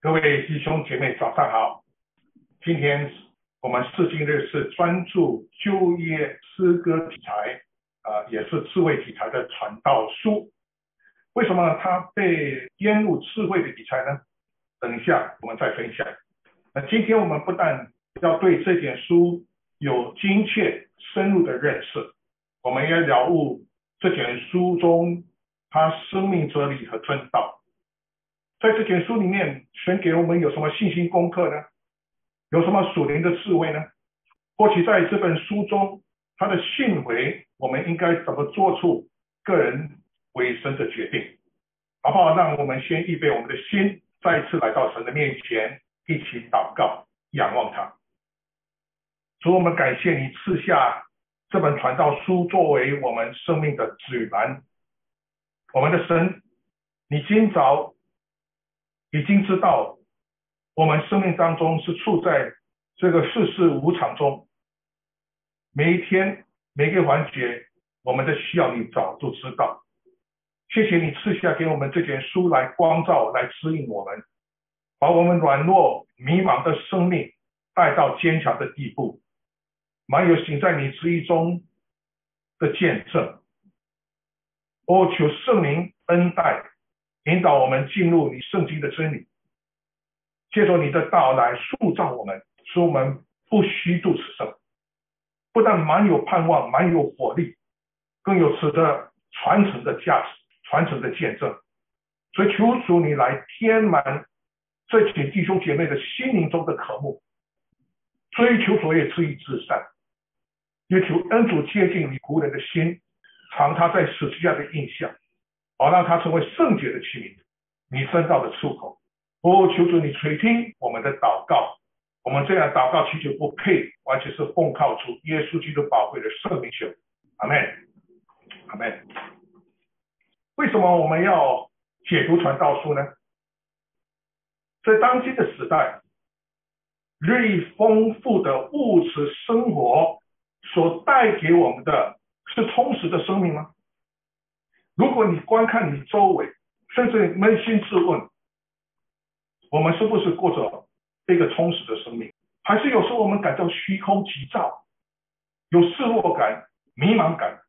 各位弟兄姐妹，早上好。今天我们释经日是专注旧约诗歌题材，也是智慧题材的传道书。为什么它被编入智慧的题材呢？等一下我们再分享。今天我们不但要对这卷书有精确深入的认识，我们也了悟这卷书中它生命哲理和真道。在这卷书里面，神给我们有什么信心功课呢？有什么属灵的智慧呢？或许在这本书中，他的信回，我们应该怎么做出个人委身的决定？好不好？让我们先预备我们的心，再一次来到神的面前，一起祷告，仰望他。主，我们感谢你赐下这本传道书作为我们生命的指南。我们的神，你今早已经知道我们生命当中是处在这个世事无常中，每一天每个环节我们的需要你早就知道。谢谢你赐下给我们这卷书来光照，来指引我们，把我们软弱迷茫的生命带到坚强的地步，满有行在你旨意中的见证。求圣灵恩待引导我们进入你圣经的真理，借着你的道来塑造我们，使我们不虚度此生，不但满有盼望，满有活力，更有此的传承的价值，传承的见证。所以求主你来填满这群弟兄姐妹的心灵中的渴慕，追求所谓至义至善，也求恩主接近你仆人的心，藏他在十字架的印象，好让他成为圣洁的器皿，你圣道的出口。求主你垂听我们的祷告，我们这样祷告祈求不配，完全是奉靠主耶稣基督宝贵的圣名求，阿们，阿们。为什么我们要解读传道书呢？在当今的时代，日益丰富的物质生活所带给我们的是充实的生命吗？如果你观看你周围，甚至扪心自问，我们是不是过着一个充实的生命？还是有时候我们感到虚空急躁，有失落感、迷茫感？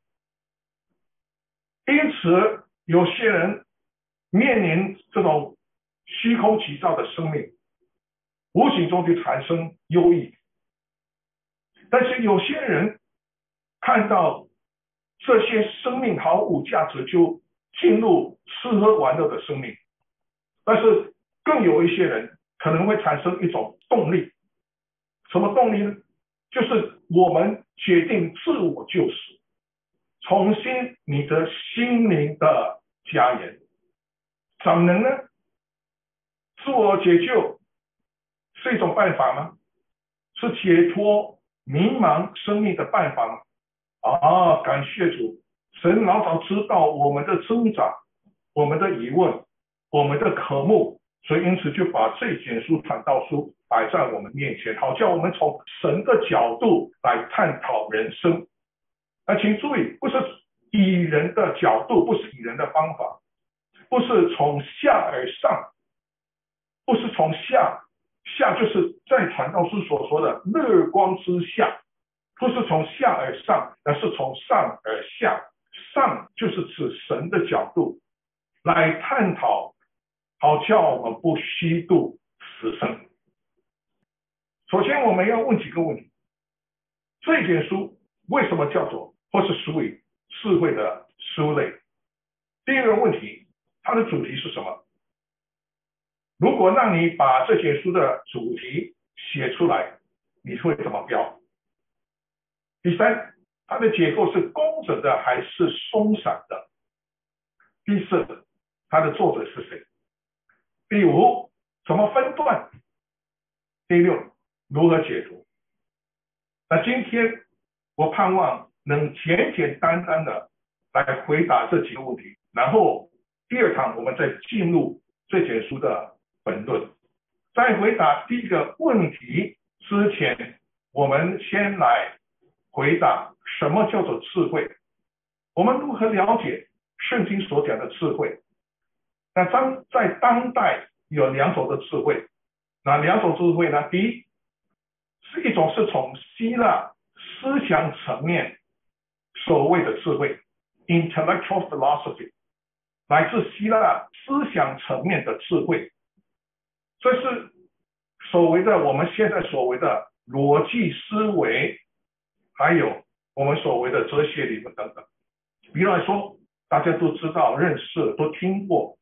因此有些人面临这种虚空急躁的生命，无形中就产生忧郁。但是有些人看到这些生命毫无价值，就进入吃喝玩乐的生命。但是更有一些人可能会产生一种动力，什么动力呢？就是我们决定自我救赎，重新你的心灵的家园。怎能呢？自我解救是一种办法吗？是解脱迷茫生命的办法吗？感谢主，神老早知道我们的挣扎，我们的疑问，我们的渴慕，所以因此就把这卷书传道书摆在我们面前，好叫我们从神的角度来探讨人生。请注意，不是以人的角度，不是以人的方法，不是从下而上，不是从下就是在传道书所说的日光之下，不是从下而上，而是从上而下。上就是指神的角度来探讨，好叫我们不虚度此生。首先我们要问几个问题：这卷书为什么叫做或是属于智慧的书类？第二个问题，它的主题是什么？如果让你把这卷书的主题写出来，你会怎么标？第三，它的结构是工整的还是松散的？第四，它的作者是谁？第五，怎么分段？第六，如何解读？那今天我盼望能简简单单的来回答这几个问题，然后第二堂我们再进入这卷书的本论。在回答第一个问题之前，我们先来回答什么叫做智慧，我们如何了解圣经所讲的智慧。那在当代有两种的智慧。那两种智慧呢？第一是一种是从希腊思想层面所谓的智慧 intellectual philosophy， 来自希腊思想层面的智慧，这是所谓的我们现在所谓的逻辑思维，还有我们所谓的哲学理论等等。比如来说，大家都知道、认识、都听过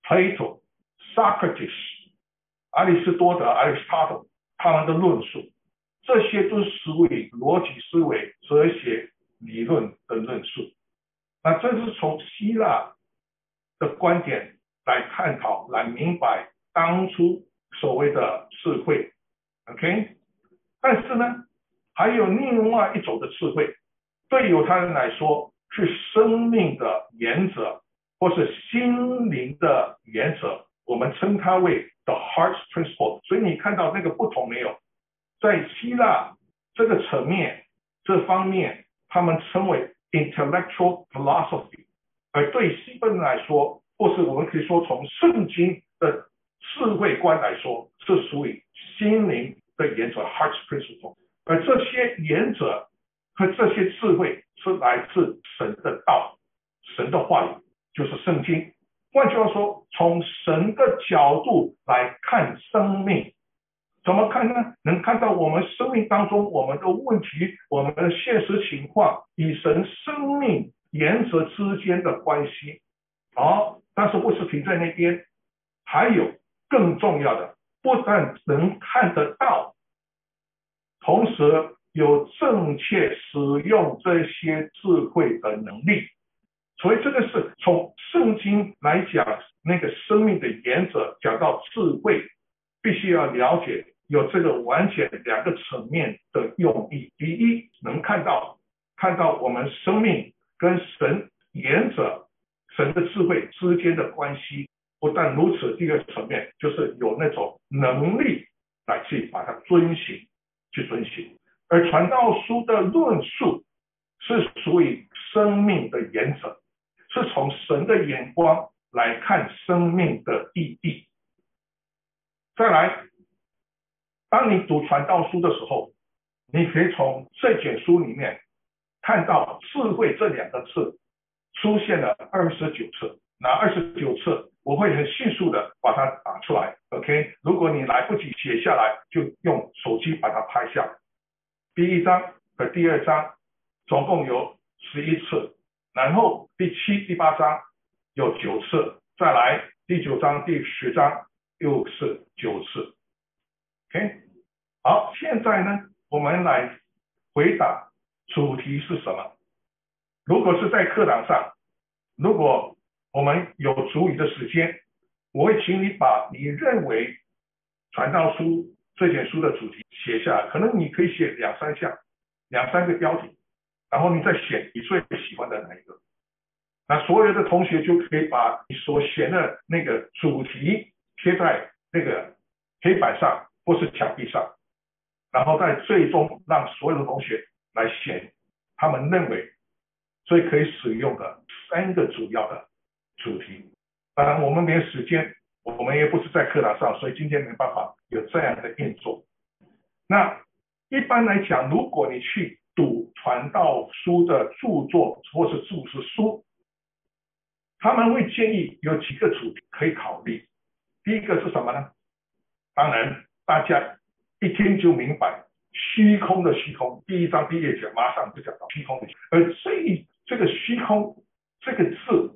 Plato、Socrates、亚里士多德、Aristotle 他们的论述，这些都属于逻辑思维、哲学理论的论述。那这是从希腊的观点来探讨、来明白当初所谓的智慧 ，OK？ 但是呢，还有另外一种的智慧，对犹太人来说是生命的原则，或是心灵的原则，我们称它为 the heart's principle。所以你看到那个不同没有？在希腊这个层面、这方面，他们称为 intellectual philosophy， 而对西方人来说，或是我们可以说从圣经的智慧观来说，是属于心灵的原则 heart's principle。而这些原则和这些智慧是来自神的道、神的话语，就是圣经。换句话说，从神的角度来看生命，怎么看呢？能看到我们生命当中我们的问题、我们的现实情况与神生命原则之间的关系。但是不是停在那边，还有更重要的，不但能看得到，同时有正确使用这些智慧的能力。所以这个是从圣经来讲那个生命的原则，讲到智慧，必须要了解有这个完全两个层面的用意。第一，能看到我们生命跟神原则、神的智慧之间的关系。不但如此，第二个层面就是有那种能力来去把它遵行。而传道书的论述是属于生命的原则，是从神的眼光来看生命的意义。再来，当你读传道书的时候，你可以从这卷书里面看到智慧这两个字出现了29次。那29次我会很迅速的把它打出来 ，OK？ 如果你来不及写下来，就用手机把它拍下。第一章和第二章总共有11次，然后第7、第8章有9次，再来第9章、第10章又是9次。OK， 好，现在呢，我们来回答主题是什么。如果是在课堂上，如果我们有足余的时间，我会请你把你认为传道书这卷书的主题写下来，可能你可以写2、3项、2、3个标题，然后你再选你最喜欢的哪一个。那所有的同学就可以把你所选的那个主题贴在那个黑板上或是墙壁上，然后在最终让所有的同学来选他们认为最可以使用的3个主要的主题。当然我们没有时间，我们也不是在课堂上，所以今天没办法有这样的运作。那一般来讲，如果你去读传道书的著作或是注释书，他们会建议有几个主题可以考虑。第一个是什么呢？当然大家一听就明白，虚空的虚空，第1章第1节马上就讲到虚空的虚空。而这个虚空这个字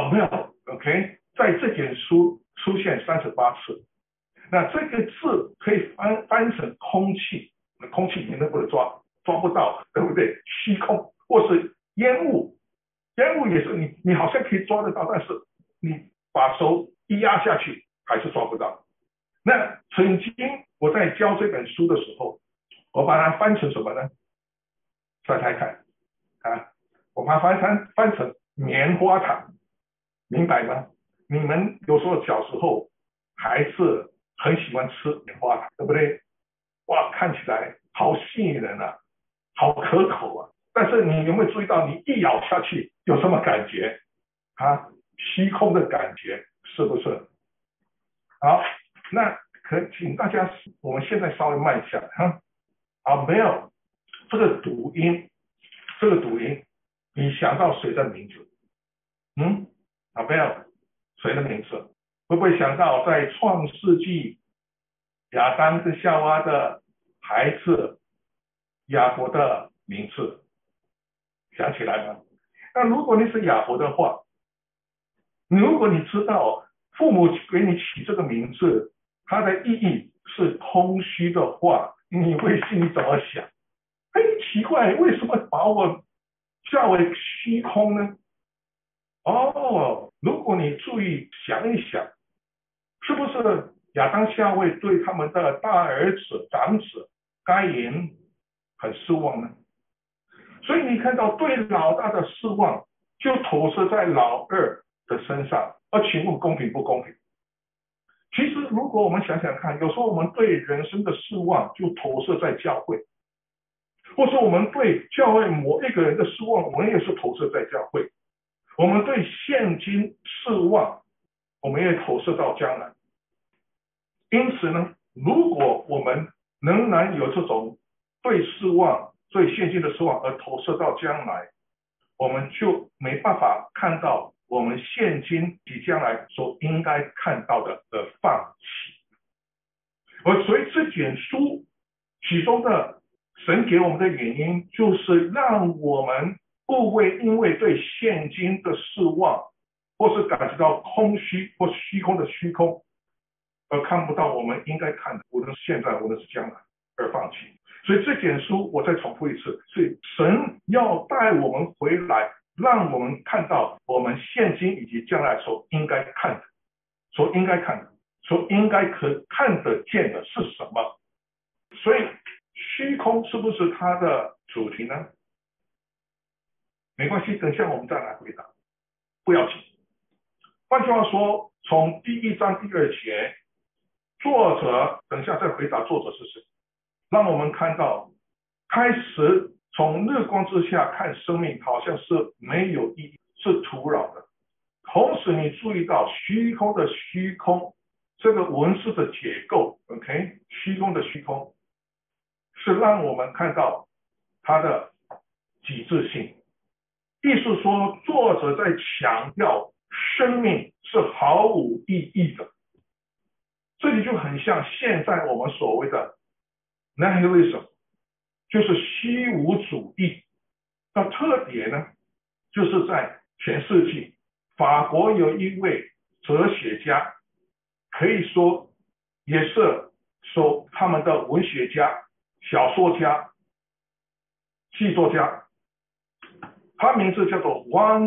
OK， 在这卷书出现38次。那这个字可以翻成空气，空气你能不能抓不到，对不对？虚空或是烟雾，烟雾也是你好像可以抓得到，但是你把手一压下去还是抓不到。那曾经我在教这本书的时候，我把它翻成什么呢？猜猜看啊！我把它翻成棉花糖，明白吗？你们有时候小时候还是很喜欢吃棉花糖，对不对？哇，看起来好吸引人啊，好可口啊！但是你有没有注意到，你一咬下去有什么感觉啊？虚空的感觉，是不是？ 好，那请大家，我们现在稍微慢下来哈。Abel 这个读音，你想到谁的名字？Abel 谁的名字？会不会想到在创世纪亚当跟夏娃的孩子亚伯的名字？想起来吗？那如果你是亚伯的话，如果你知道父母给你起这个名字，它的意义是空虚的话，你会心里怎么想？奇怪，为什么把我叫为虚空呢？如果你注意想一想，是不是亚当夏娃对他们的大儿子长子该隐很失望呢？所以你看到对老大的失望，就投射在老二的身上，请问公平不公平？其实如果我们想想看，有时候我们对人生的失望就投射在教会，或是我们对教会某一个人的失望，我们也是投射在教会。我们对现今失望，我们也投射到将来。因此呢，如果我们仍然有这种对失望、对现今的失望而投射到将来，我们就没办法看到我们现今及将来所应该看到的放弃。所以这卷书其中的神给我们的原因，就是让我们不会因为对现今的失望，或是感觉到空虚或虚空的虚空，而看不到我们应该看的，无论是现在，无论是将来，而放弃。所以这卷书我再重复一次，是神要带我们回来，让我们看到我们现今以及将来所应该看的，所应该可看得见的是什么。所以虚空是不是它的主题呢？没关系，等一下我们再来回答，不要紧。换句话说，从第1章第2节，作者等一下再回答作者是谁，让我们看到开始从日光之下看生命好像是没有意义，是徒劳的。同时你注意到虚空的虚空这个文字的结构 ，OK， 虚空的虚空是让我们看到它的极致性。意思说，作者在强调生命是毫无意义的。这里就很像现在我们所谓的 nihilism， 就是虚无主义。那特别呢，就是在前世纪，法国有一位哲学家，可以说也是他们的文学家、小说家、戏作家，他名字叫做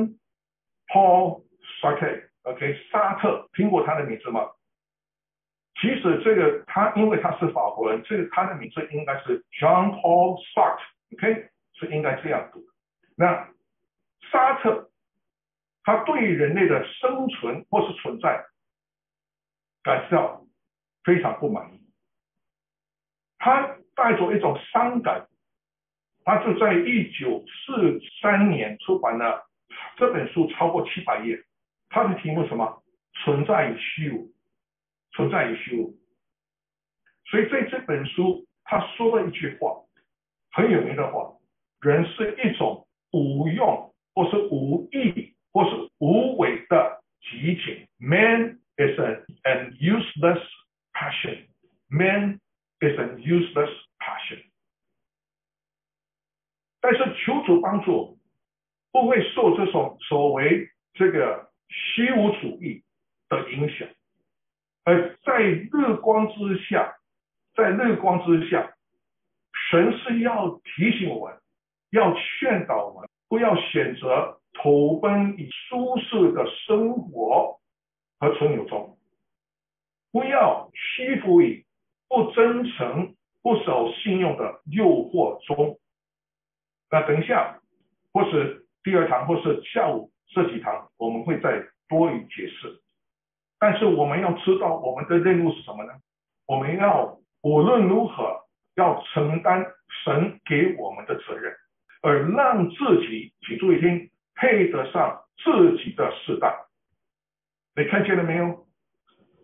Jean-Paul Sartre，OK， 沙特，听过他的名字吗？其实这个因为他是法国人，他的名字应该是 Jean-Paul Sartre，OK， 是应该这样读。那沙特他对人类的生存或是存在感到非常不满意，他带着一种伤感，他就在1943年出版了这本书，超过700页。它的题目什么？存在与虚无，存在与虚无。所以在这本书他说了一句话，很有名的话：人是一种无用或是无益或是无为的激情。 Man is an useless passion. Man is an useless passion. 但是求主帮助，不会受这种所谓这个虚无主义的影响，而在日光之下，神是要提醒我们，要劝导我们，不要选择投奔以舒适的生活和存有中，不要屈服于不真诚、不守信用的诱惑中。那等一下，或是第2堂，或是下午这几堂，我们会再多于解释。但是我们要知道我们的任务是什么呢？我们要无论如何要承担神给我们的责任，而让自己，请注意听，配得上自己的适当。你看见了没有？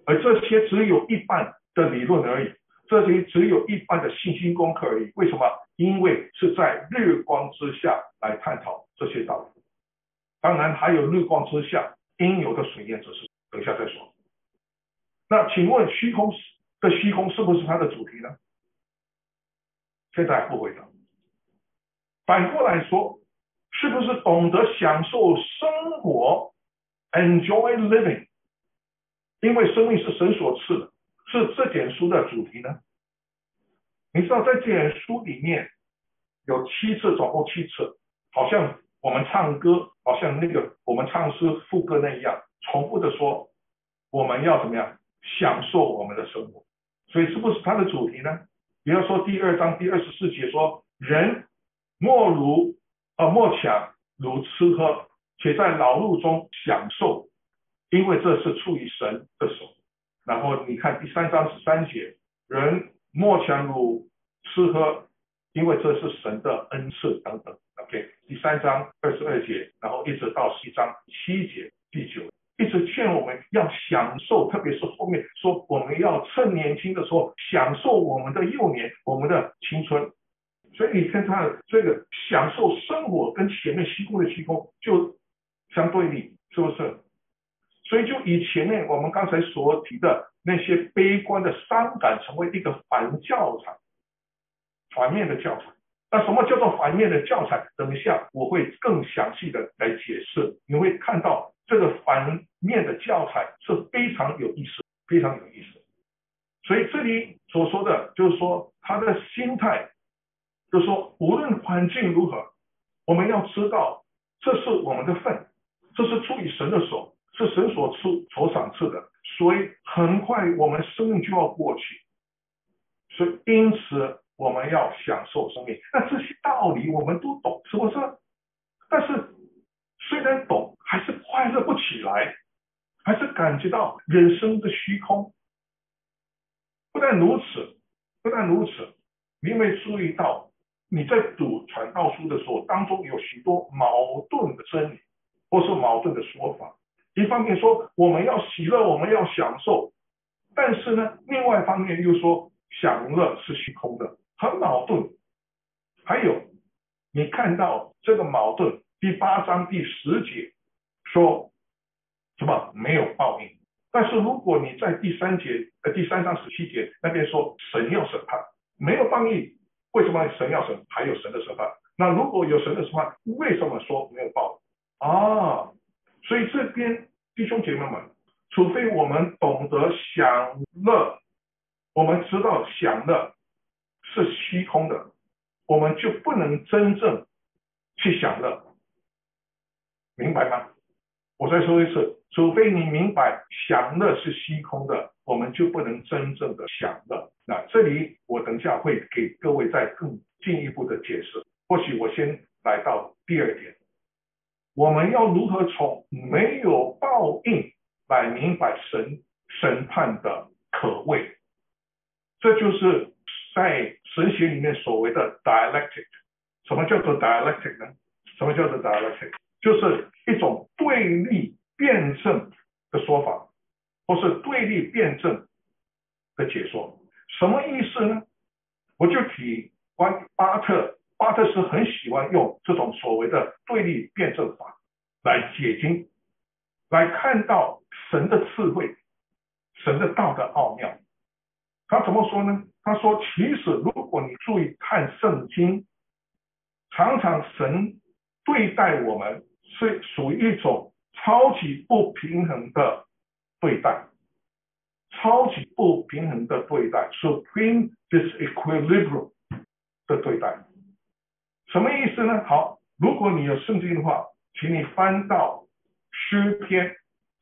而这些只有一半的理论而已，这些只有一半的信心功课而已。为什么？因为是在日光之下来探讨这些道理。当然还有日光之下应有的水验之事，等一下再说。那请问虚空是不是它的主题呢？现在不回答。反过来说，是不是懂得享受生活 ，enjoy living？ 因为生命是神所赐的，是这卷书的主题呢？你知道在这卷书里面有7次，总共7次，好像我们唱歌，好像我们唱诗副歌那样，重复的说我们要怎么样享受我们的生活。所以是不是它的主题呢？比如说第2章第24节说，人莫强如吃喝，且在劳碌中享受，因为这是出于神的手。然后你看第3章13节，人莫强如吃喝，因为这是神的恩赐等等。OK， 第3章22节，然后一直到7章7节第9，一直劝我们要享受，特别是后面说我们要趁年轻的时候享受我们的幼年，我们的青春。所以你看他的这个享受生活跟前面虚空的虚空就相对立，是不是？所以就以前面我们刚才所提的那些悲观的伤感成为一个反教材，反面的教材。那什么叫做反面的教材？等一下我会更详细的来解释，你会看到这个反面的教材是非常有意思，非常有意思。所以这里所说的就是说他的心态，就是说无论环境如何，我们要知道这是我们的份，这是出于神的手，是神所赏赐的，所以很快我们生命就要过去，所以因此我们要享受生命。那这些道理我们都懂，是不是？但是虽然懂，还是快乐不起来，还是感觉到人生的虚空。不但如此，你有没有注意到你在读传道书的时候，当中有许多矛盾的真理，或是矛盾的说法。一方面说我们要喜乐，我们要享受，但是呢，另外一方面又说享乐是虚空的，很矛盾。还有，你看到这个矛盾，第8章第10节说什么？没有报应。但是如果你在第3章17节那边说神要审判，没有报应，为什么神要审？还有神的审判。那如果有神的审判，为什么说没有报应啊？所以这边弟兄姐妹们，除非我们懂得享乐，我们知道享乐是虚空的，我们就不能真正去享乐，明白吗？我再说一次，除非你明白享乐是虚空的，我们就不能真正的享乐。那这里我等下会给各位再更进一步的解释。或许我先来到第2点，我们要如何从没有报应来明白审判的可畏？这就是在神学里面所谓的 dialectic。 什么叫做 dialectic 呢？什么叫做 dialectic？ 就是一种对立辩证的说法，或是对立辩证的解说。什么意思呢？我就提关于巴特是很喜欢用这种所谓的对立辩证法来解经，来看到神的智慧，神的道的奥妙。他怎么说呢？他说其实如果你注意看圣经，常常神对待我们是属于一种超级不平衡的对待，超级不平衡的对待 supreme disequilibrium 的对待。什么意思呢？好，如果你有圣经的话，请你翻到诗篇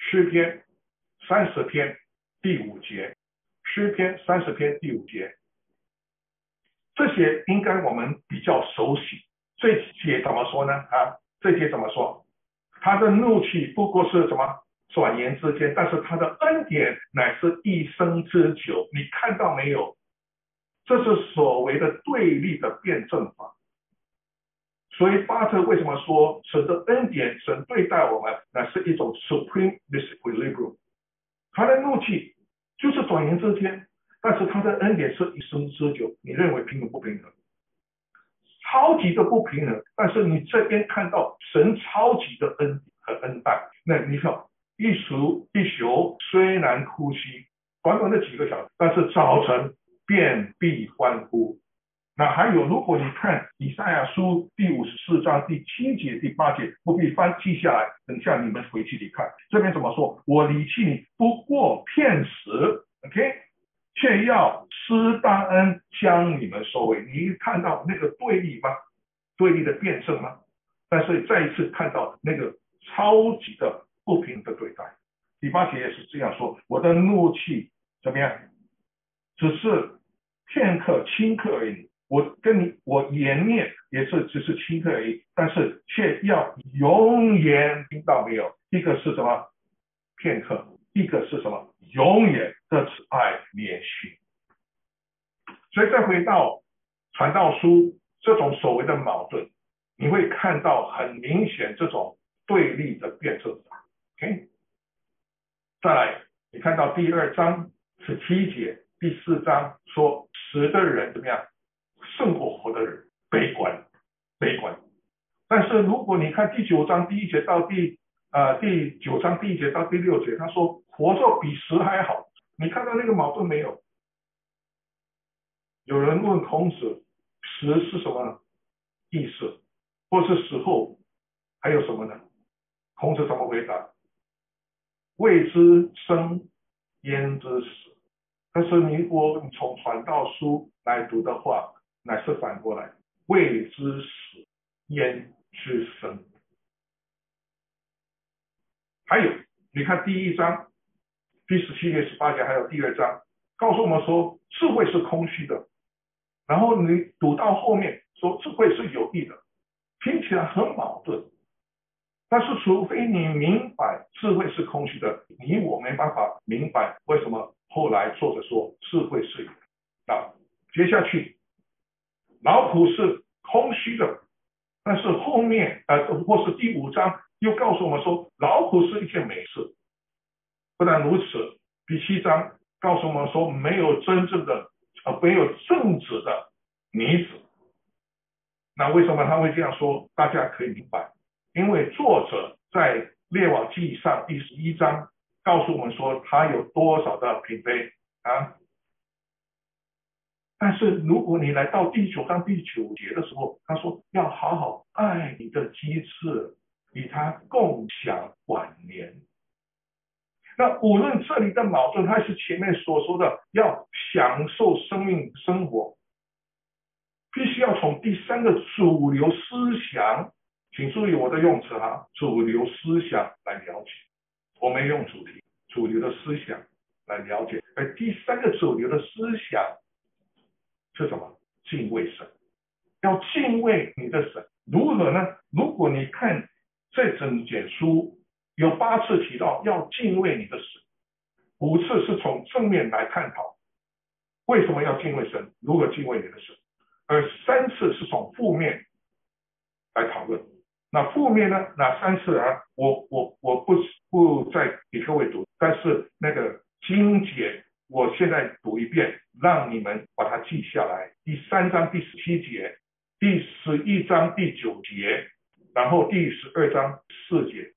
30篇第5节，诗篇30篇第5节，这些应该我们比较熟悉。这节怎么说呢？这节怎么说？他的怒气不过是什么？转眼之间，但是他的恩典乃是一生之久。你看到没有？这是所谓的对立的辩证法。所以巴特为什么说神的恩典，神对待我们乃是一种 supreme disequilibrium？ 他的怒气就是转眼之间，但是他的恩典是一生之久。你认为平衡不平衡？超级的不平衡，但是你这边看到神超级的恩和恩待，那你看一宿虽然哭泣，短短的几个小时，但是早晨便必欢呼。那还有，如果你看以赛亚书第54章第7节、第8节，不必翻记下来，等下你们回去你看，这边怎么说？我离弃你不过片时 ，OK， 却要施大恩将你们收回。你看到那个对立吗？对立的辩证吗？但是再一次看到那个超级的不平的对待。第8节也是这样说：我的怒气怎么样？只是片刻顷刻而已。我颜面也是只是顷刻而已，但是却要永远，听到没有？一个是什么？片刻，一个是什么？永远的慈爱连续。所以再回到传道书这种所谓的矛盾，你会看到很明显这种对立的辩证法。OK， 再来，你看到第2章17节，第4章说死的人怎么样？胜过活的人，悲观。但是如果你看第9章第1节到第9章第1节到第6节，他说活着比死还好。你看到那个矛盾没有？有人问孔子，死是什么意思，或是死后还有什么呢？孔子怎么回答？未知生焉知死。但是你从传道书来读的话，乃是反过来，未知死焉知生。还有你看第1章第17节、18节，还有第2章告诉我们说智慧是空虚的，然后你读到后面说智慧是有益的，听起来很矛盾。但是除非你明白智慧是空虚的，我没办法明白为什么后来作者说智慧是有的。接下去劳苦是空虚的，但是后面或是第5章又告诉我们说劳苦是一件美事。不但如此，第7章告诉我们说没有真正的没有正直的女子。那为什么他会这样说？大家可以明白，因为作者在列王记上第11章告诉我们说他有多少的嫔妃啊。但是如果你来到第9章第9节的时候，他说要好好爱你的妻子，与他共享晚年。那无论这里的矛盾还是前面所说的要享受生命生活，必须要从第3个主流思想，请注意我的用词哈，主流思想来了解。我没用主题，主流的思想来了解。而第3个主流的思想是什么？敬畏神，要敬畏你的神。如何呢？如果你看这整卷书有8次提到要敬畏你的神，5次是从正面来探讨为什么要敬畏神，如何敬畏你的神，而3次是从负面来讨论。那负面呢？哪3次啊？我不再给各位读，但是那个经节我现在读一遍，让你们把它记下来。第3章第17节，第11章第9节，然后第12章4节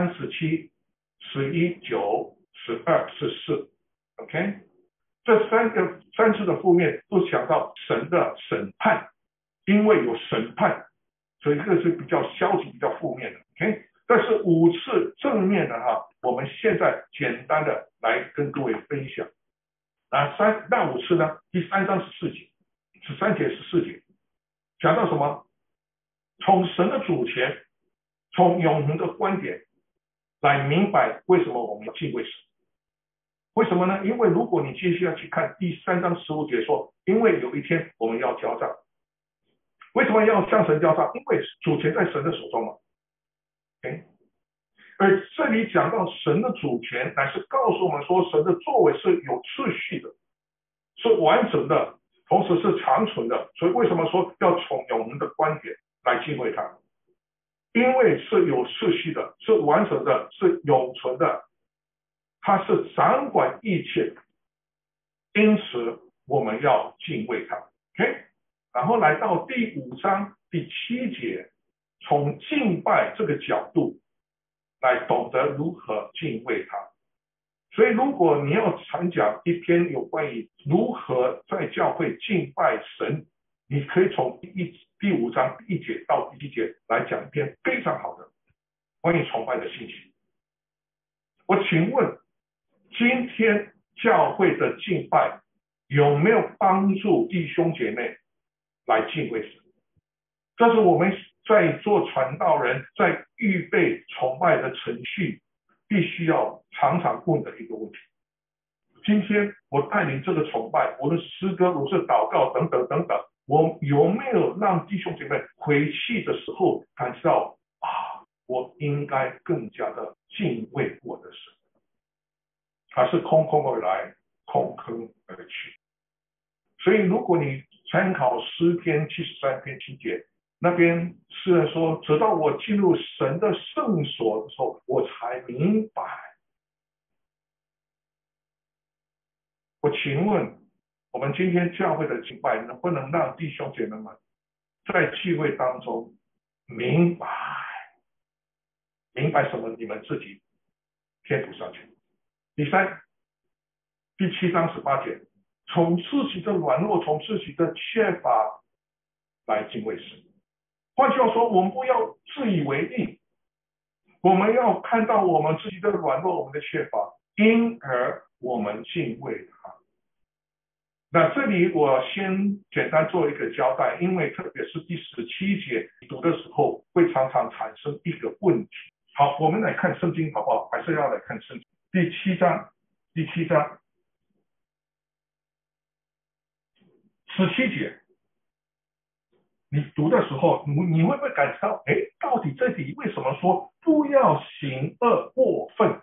，37、11、9、12、14 ，OK。这3次的负面都讲到神的审判，因为有审判，所以这个是比较消极、比较负面的。OK， 但是5次正面的哈，我们现在简单的来跟各位分享。那5次呢？第3章14节、13节、14节，讲到什么？从神的主权，从永恒的观点来明白为什么我们要敬畏神。为什么呢？因为如果你接下来去看第3章15节说，因为有一天我们要交账。为什么要向神交账？因为主权在神的手中嘛。Okay？ 而这里讲到神的主权，乃是告诉我们说神的作为是有秩序的，是完整的，同时是长存的。所以为什么说要从永恒的观点来敬畏他？因为是有秩序的，是完整的，是永存的，他是掌管一切的。 因此我们要敬畏他。OK， 然后来到第5章第7节，从敬拜这个角度来懂得如何敬畏他。所以如果你要常讲一篇有关于如何在教会敬拜神，你可以从第5章1节到第7节来讲一篇非常好的关于崇拜的信息。我请问，今天教会的敬拜有没有帮助弟兄姐妹来敬畏神？这是我们在做传道人在预备崇拜的程序必须要常常问的一个问题。今天我带领这个崇拜，我的诗歌，我是祷告等等等等，我有没有让弟兄姐妹回去的时候感觉到我应该更加的敬畏我的神，还是空空而来，空空而去？所以如果你参考诗篇73篇7节，那边诗人说，直到我进入神的圣所的时候，我才明白。我请问，我们今天教会的敬拜能不能让弟兄姐妹们在聚会当中明白什么？你们自己贴补上去。第3，第7章18节，从自己的软弱，从自己的缺乏来敬畏神。换句话说，我们不要自以为意，我们要看到我们自己的软弱，我们的缺乏，因而我们敬畏他。那这里我先简单做一个交代，因为特别是第17节读的时候会常常产生一个问题。好，我们来看圣经好不好？还是要来看圣经。第7章17节，你读的时候，你会不会感觉到，到底这里为什么说不要行恶过分？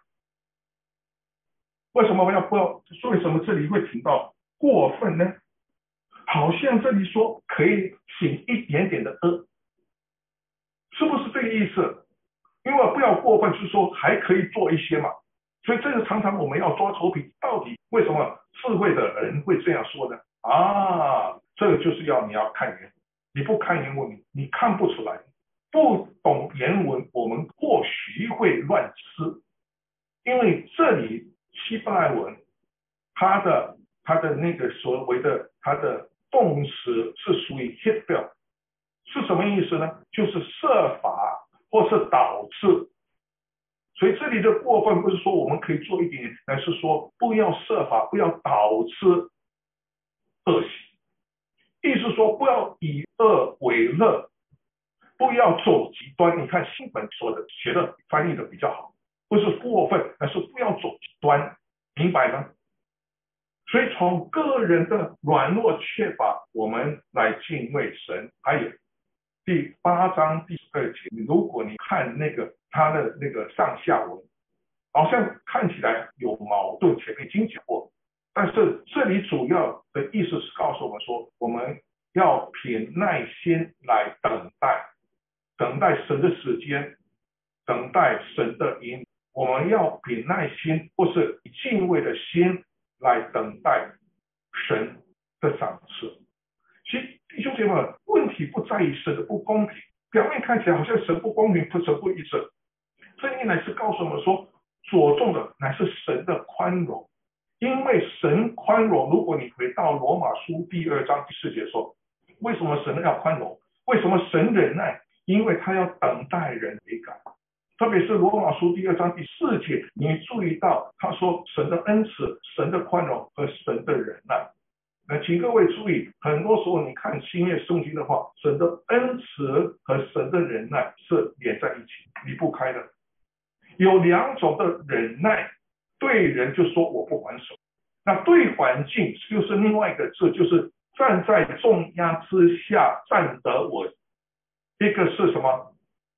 为什么不要？为什么这里会提到过分呢？好像这里说可以行一点点的恶，是不是这个意思？因为不要过分，是说还可以做一些嘛。所以这个常常我们要抓头皮，到底为什么智慧的人会这样说呢？这个就是你要看原文，你不看原文，你看不出来。不懂原文，我们或许会乱吃，因为这里希伯来文，它的那个所谓的它的动词是属于 hitbel， 是什么意思呢？就是设法或是导致。所以这里的过分不是说我们可以做一点，而是说不要设法，不要导致恶行。意思说不要以恶为乐，不要走极端。你看新本说的写的翻译的比较好，不是过分，而是不要走极端，明白吗？所以从个人的软弱缺乏，我们来敬畏神。还有第8章第12节，如果你看他的那个上下文，好像看起来有矛盾，前面已经讲过，但是这里主要的意思是告诉我们说，我们要凭耐心来等待神的时间，等待神的引领。我们要凭耐心或是以敬畏的心来等待神的赏赐。其实弟兄姐妹们，问题不在于神的不公平，表面看起来好像神不公平，神不义正，正义乃是告诉我们说，着重的乃是神的宽容。因为神宽容，如果你回到罗马书第2章第4节说，为什么神要宽容？为什么神忍耐？因为他要等待人悔改。特别是罗马书第2章第4节，你注意到他说神的恩慈、神的宽容和神的忍耐。请各位注意，很多时候你看新约圣经的话，神的恩慈和神的忍耐是连在一起，离不开的。有2种的忍耐，对人就说我不还手，那对环境就是另外一个字，就是站在重压之下站得稳。一个是什么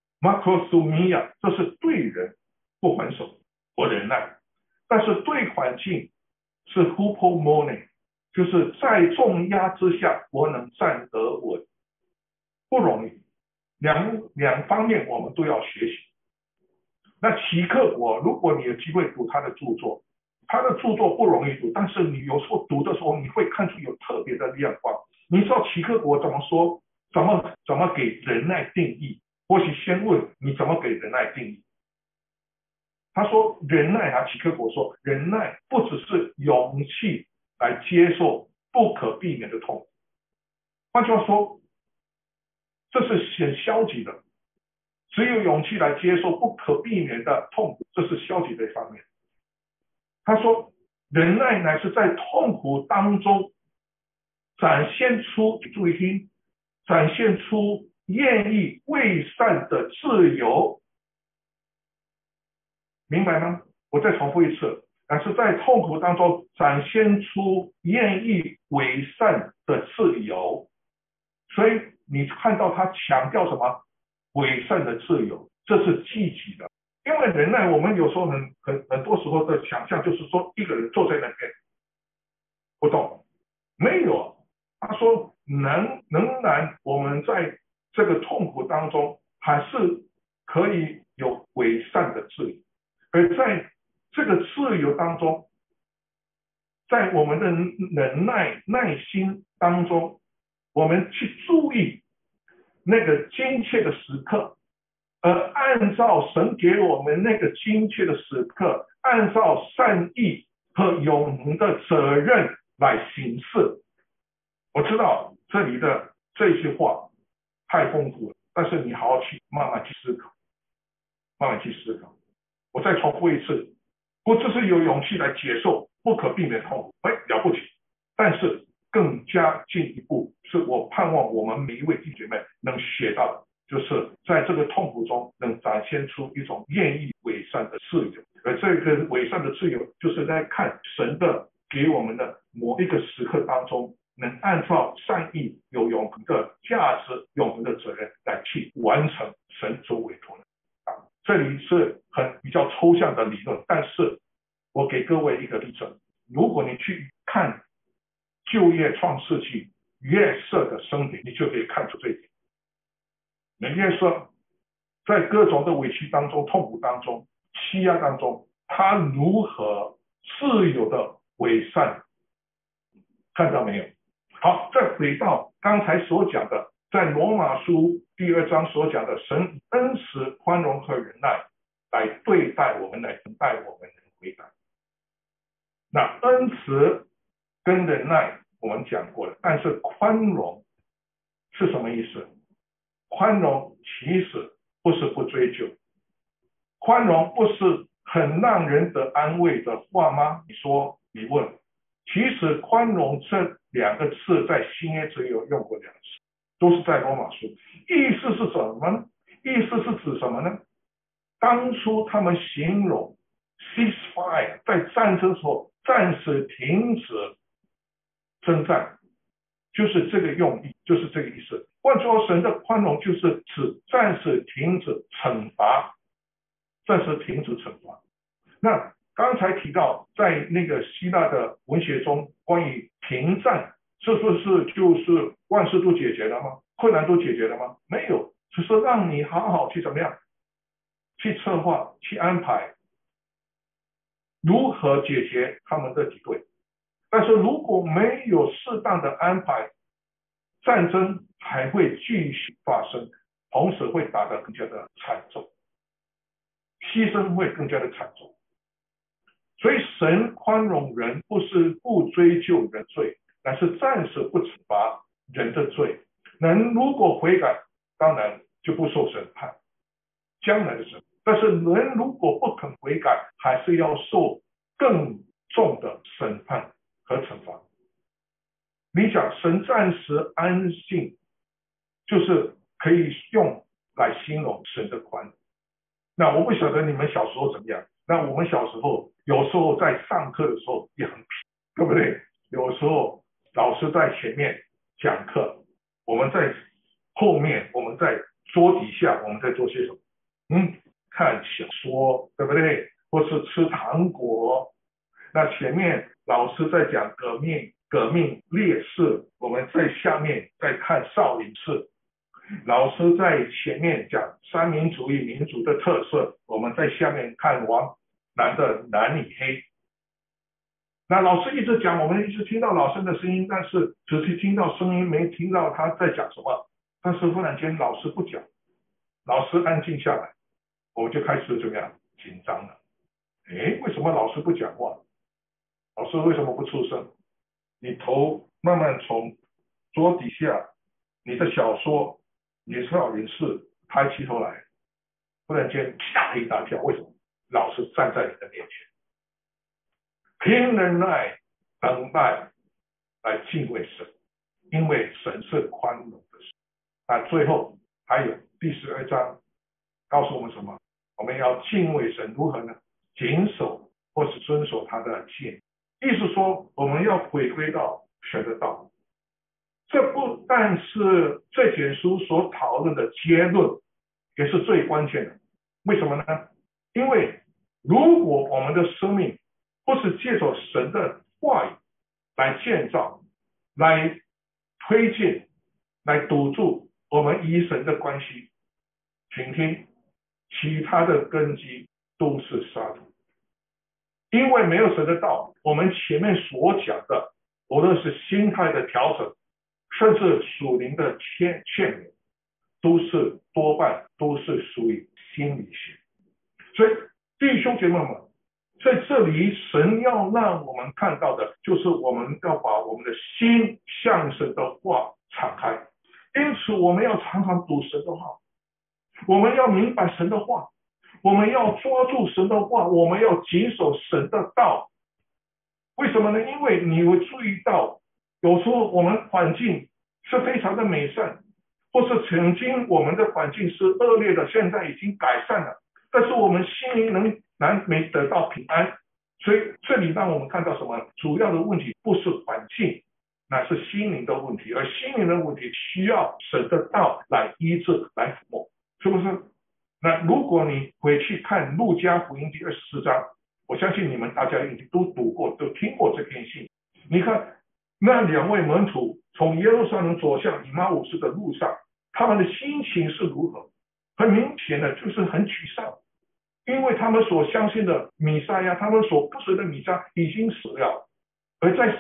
Makrosumia， 这是对人不还手，我忍耐。但是对环境是 Hupomone， 就是在重压之下我能站得稳，不容易。两方面我们都要学习。那齐克果，如果你有机会读他的著作， 他的著作不容易读，但是你有时候读的时候，你会看出有特别的亮光。你知道齐克果怎么说？怎么给忍耐定义？或许先问你怎么给忍耐定义？他说忍耐啊，齐克果说忍耐不只是勇气来接受不可避免的痛苦，换句话说，这是很消极的。只有勇气来接受不可避免的痛苦，这是消极的一方面。他说，忍耐乃是在痛苦当中展现出，注意听，展现出愿意为善的自由，明白吗？我再重复一次，乃是在痛苦当中展现出愿意为善的自由。所以你看到他强调什么？为善的自由，这是积极的。因为忍耐，我们有时候很多时候的想象就是说，一个人坐在那边不动，没有。他说仍然我们在这个痛苦当中，还是可以有为善的自由，而在这个自由当中，在我们的耐心当中，我们去注意那个精切的时刻，而按照神给我们那个精确的时刻，按照善意和永恒的责任来行事。我知道这里的这些话太丰富了，但是你好好去慢慢去思考，慢慢去思考。我再重复一次，不只是有勇气来接受不可避免的痛苦，了不起，但是更加进一步，是我盼望我们每一位弟兄姐妹能学到的，就是在这个痛苦中能展现出一种愿意为善的自由，而这个为善的自由，就是在看神的给我们的某一个时刻当中，能按照善意有永恒的价值、永恒的责任来去完成神所委托的。这里是比较抽象的理论，但是我给各位一个例证，如果你去看旧约创世纪约瑟的生平，你就可以看出这一点。约瑟在各种的委屈当中、痛苦当中、欺压当中，他如何自由的为善，看到没有？好，再回到刚才所讲的，在罗马书第2章所讲的，神恩慈、宽容和忍耐来对待我们，来等待我们能悔改。那恩慈跟忍耐我们讲过了，但是宽容是什么意思？宽容其实不是不追究，宽容不是很让人得安慰的话吗？你问，其实宽容这2个字在新约只有用过2次，都是在罗马书。意思是什么呢？意思是指什么呢？当初他们形容 ceasefire 在战争时候暂时停止征战，就是这个用意，就是这个意思。换句话说，神的宽容就是指暂时停止惩罚，暂时停止惩罚。那刚才提到，在那个希腊的文学中，关于停战，是不是就是万事都解决了吗？困难都解决了吗？没有，只是让你好好去怎么样，去策划、去安排如何解决他们的敌对。但是如果没有适当的安排，战争还会继续发生，同时会打得更加的惨重，牺牲会更加的惨重。所以神宽容人，不是不追究人罪，乃是暂时不惩罚人的罪。人如果悔改，当然就不受审判，将来的审判。但是人如果不肯悔改，还是要受更重的审判和惩罚。你讲神暂时安静，就是可以用来形容神的宽。那我不晓得你们小时候怎么样，那我们小时候有时候在上课的时候也很皮，对不对？有时候老师在前面讲课，我们在后面，我们在桌底下，我们在做些什么？看小说，对不对？或是吃糖果。那前面老师在讲革命烈士，我们在下面在看少林寺。老师在前面讲三民主义民主的特色，我们在下面看王蓝的蓝与黑。 那老师一直讲，我们一直听到老师的声音，但是只是听到声音，没听到他在讲什么。但是忽然间老师不讲，老师安静下来，我们就开始怎么样紧张了？为什么老师不讲话？老师为什么不出声？你头慢慢从桌底下，你的小说、你的少林寺抬起头来，忽然间吓一大跳，为什么？老师站在你的面前，凭忍耐等待来敬畏神，因为神是宽容的神。那最后还有第12章告诉我们什么？我们要敬畏神，如何呢？谨守或是遵守他的诫，意思说我们要回归到神的道。这不但是这卷书所讨论的结论，也是最关键的。为什么呢？因为如果我们的生命不是借着神的话语来建造、来推进、来堵住我们与神的关系，请听，其他的根基都是沙土。因为没有神的道，我们前面所讲的，无论是心态的调整，甚至属灵的劝勉，多半都是属于心理学。所以弟兄姐妹们，在这里神要让我们看到的，就是我们要把我们的心向神的话敞开。因此我们要常常读神的话，我们要明白神的话，我们要抓住神的话，我们要谨守神的道。为什么呢？因为你会注意到，有时候我们环境是非常的美善，或是曾经我们的环境是恶劣的，现在已经改善了，但是我们心灵难没得到平安。所以这里让我们看到什么？主要的问题不是环境，乃是心灵的问题，而心灵的问题需要神的道来医治、来抚摸，是不是？那如果你回去看路加福音第24章，我相信你们大家已经都读过，都听过这篇信。你看那2位门徒从耶路撒冷走向以马忤斯的路上，他们的心情是如何？很明显的就是很沮丧，因为他们所相信的弥赛亚，他们所不随的弥赛亚已经死了。而在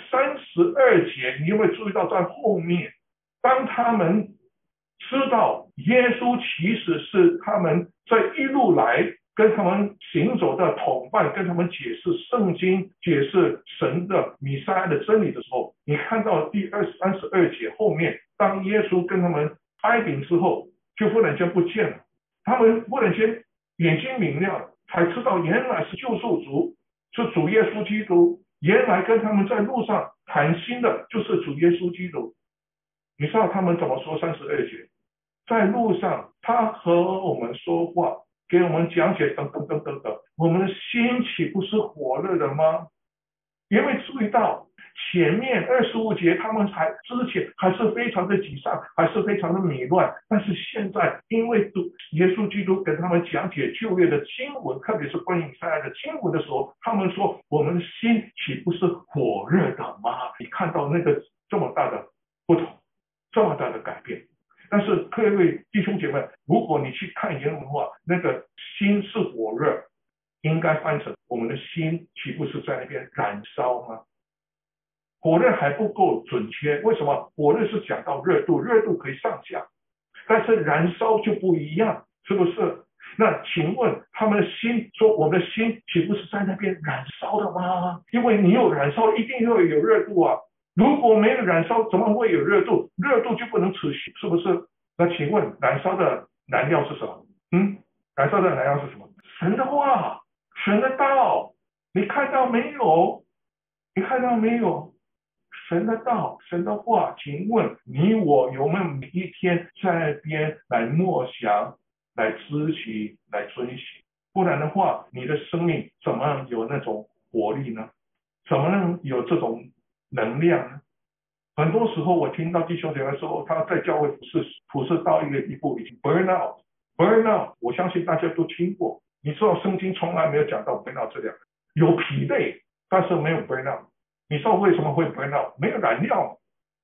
32节，你有没有注意到在后面，当他们知道耶稣其实是他们在一路来跟他们行走的同伴，跟他们解释圣经、解释神的弥赛亚的真理的时候，你看到第32节后面，当耶稣跟他们拍饼之后，就忽然间不见了。他们忽然间眼睛明亮，才知道原来是救赎主，是主耶稣基督。原来跟他们在路上谈心的就是主耶稣基督。你知道他们怎么说？32节，在路上他和我们说话，给我们讲解等等等等等，我们的心岂不是火热的吗？因为注意到前面25节他们之前还是非常的沮丧，还是非常的迷乱，但是现在因为耶稣基督跟他们讲解旧约的经文，特别是关于以赛亚的经文的时候，他们说我们的心岂不是火热的吗？你看到那个这么大的不同，这么大的改变。但是各位弟兄姐妹，如果你去看原文的话，那个心是火热，应该翻成我们的心岂不是在那边燃烧吗？火热还不够准确，为什么？火热是讲到热度，热度可以上下，但是燃烧就不一样，是不是？那请问他们的心说我们的心岂不是在那边燃烧的吗？因为你有燃烧一定会有热度啊，如果没有燃烧怎么会有热度？热度就不能持续，是不是？那请问燃烧的燃料是什么？燃烧的燃料是什么？神的话，神的道，你看到没有？你看到没有？神的道，神的话，请问你我有没有每一天在那边来默想、来知悉、来遵行？不然的话，你的生命怎么有那种活力呢？怎么能有这种能量呢？很多时候我听到弟兄姐妹说，他在教会服侍到一步已经 burn out， 我相信大家都听过。你知道圣经从来没有讲到 burn out 这两个，有疲惫，但是没有 burn out。你知道为什么会 burn out？ 没有燃料。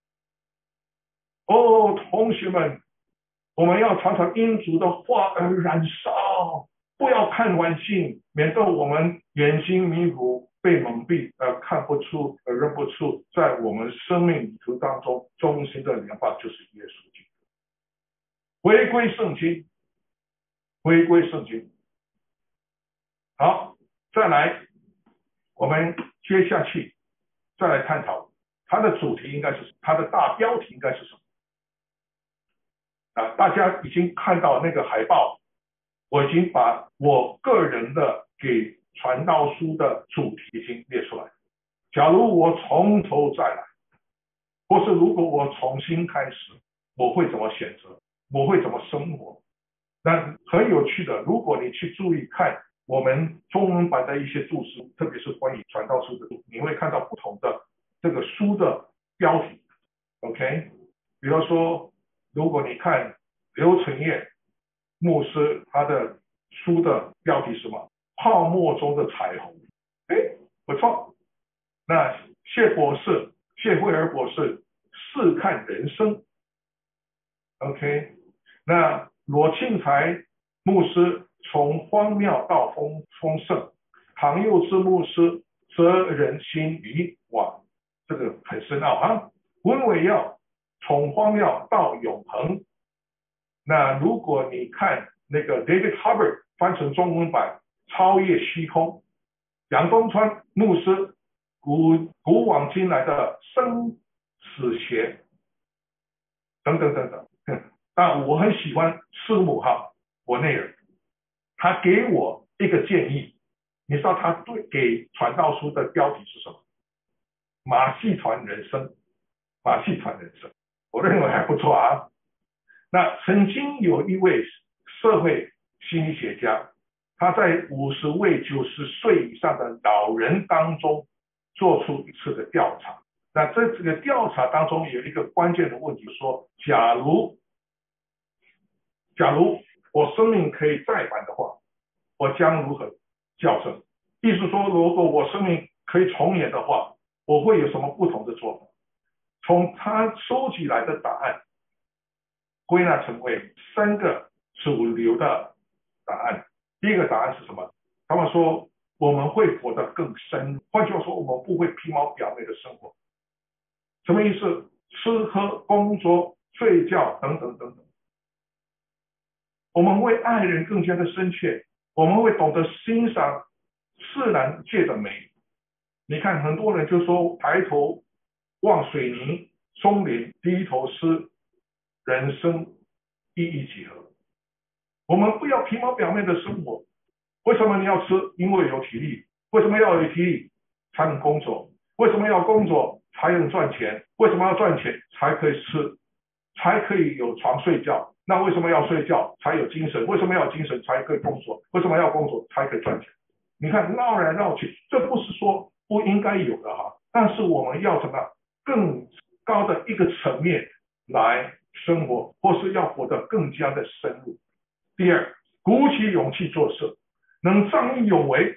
同学们，我们要常常因主的话而燃烧，不要看环境，免得我们眼睛迷糊， 被蒙蔽，看不出，认不出，在我们生命旅途当中中心的良方就是耶稣基督。回归圣经，回归圣经。好，再来，我们接下去再来探讨它的主题应该是，它的大标题应该是什么？大家已经看到那个海报，我已经把我个人的给传道书的主题已经列出来。假如我从头再来，或是如果我重新开始，我会怎么选择？我会怎么生活？那很有趣的，如果你去注意看我们中文版的一些注释，特别是关于传道书的，你会看到不同的这个书的标题。OK， 比如说，如果你看刘承彦牧师他的书的标题是什么？泡沫中的彩虹。哎，不错。那谢惠儿博士试看人生。OK， 那罗庆才牧师从荒谬到丰盛，唐幼之牧师哲人心语，哇，这个很深奥啊。文伟耀从荒谬到永恒。那如果你看那个 David Hubbard 翻成中文版超越虚空，杨东川牧师古往今来的生死学等等等等。但我很喜欢赤木哈博内尔，他给我一个建议，你知道他给传道书的标题是什么？马戏团人生，马戏团人生，我认为还不错啊。那曾经有一位社会心理学家，他在50位90岁以上的老人当中做出一次的调查。那这个调查当中有一个关键的问题说，假如我生命可以再版的话，我将如何校正？意思说，如果我生命可以重演的话，我会有什么不同的做法？从他收集来的答案归纳成为3个主流的答案。第一个答案是什么？他们说我们会活得更深，换句话说，我们不会皮毛表面的生活。什么意思？吃喝工作睡觉等等等等。我们会爱人更加的深切，我们会懂得欣赏自然界的美。你看很多人就说抬头望水泥松林，低头吃人生意义几何。我们不要皮毛表面的生活。为什么你要吃？因为有体力。为什么要有体力？才能工作。为什么要工作？才能赚钱。为什么要赚钱？才可以吃，才可以有床睡觉。那为什么要睡觉？才有精神。为什么要有精神？才可以工作。为什么要工作？才可以赚钱。你看绕来绕去，这不是说不应该有的哈，但是我们要什么更高的一个层面来生活，或是要活得更加的深入。第二，鼓起勇气做事，能仗义勇为，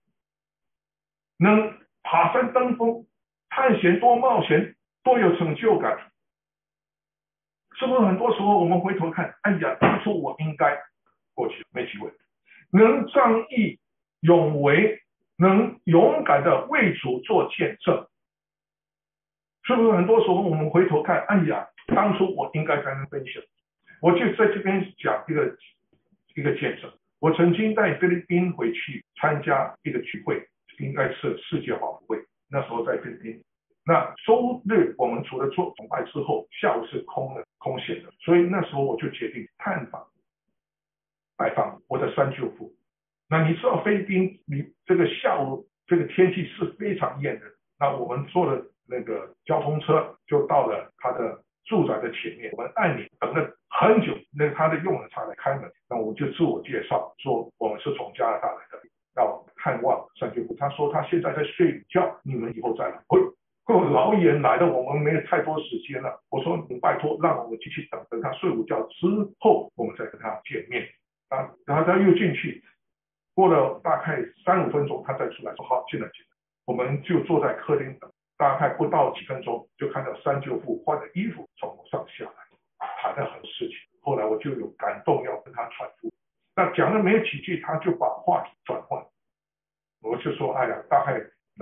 能爬山登峰，探险多冒险，多有成就感。是不是很多时候我们回头看，哎呀，当初我应该过去没机会。能仗义勇为，能勇敢的为主做见证。是不是很多时候我们回头看，哎呀，当初我应该才能分享。我就在这边讲一个见证。我曾经带菲律宾回去参加一个聚会，应该是世界华福会，那时候在菲律宾。那周日我们除了做崇拜之后，下午是空闲的，所以那时候我就决定拜访我的三舅父。那你知道菲律宾这个下午这个天气是非常炎的，那我们坐了那个交通车就到了他的住宅的前面，我们按铃等了很久，那他的佣人才来开门。那我就自我介绍说我们是从加拿大来的，要看望三舅父。他说他现在在睡午觉，你们以后再来。老远来的，我们没有太多时间了。我说你拜托让我们继续等他睡午觉之后，我们再跟他见面。然后他又进去，过了大概3-5分钟，他再出来说好，进来。我们就坐在客厅等，大概不到几分钟，就看到三舅父换了衣服从楼上下来，谈了很多事情。后来我就有感动要跟他传福音，那讲了没有几句，他就把话题转换。我就说，哎呀，大概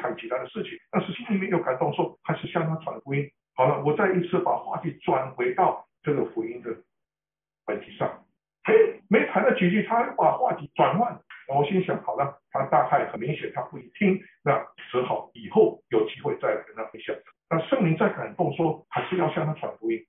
谈其他的事情，但是心里面有感动，说还是向他传福音。好了，我再一次把话题转回到这个福音的本题上。没谈了几句，他又把话题转换。我心想，好了，他大概很明显他不听，那只好以后有机会再来跟他分享。那圣灵在感动说，还是要向他传福音。